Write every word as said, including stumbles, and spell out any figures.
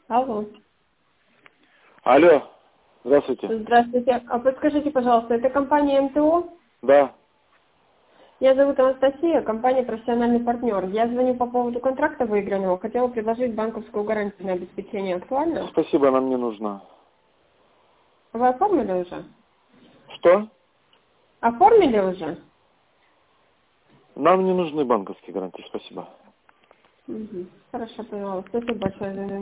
Алло. Алло. Здравствуйте. Здравствуйте. А подскажите, пожалуйста, это компания эм тэ о? Да. Меня зовут Анастасия, компания «Профессиональный партнер». Я звоню по поводу контракта выигранного. Хотела предложить банковскую гарантию на обеспечение. Актуально? Спасибо, она мне нужна. Вы оформили уже? Что? Оформили уже? Нам не нужны банковские гарантии, спасибо. Угу. Хорошо, поняла. Спасибо большое за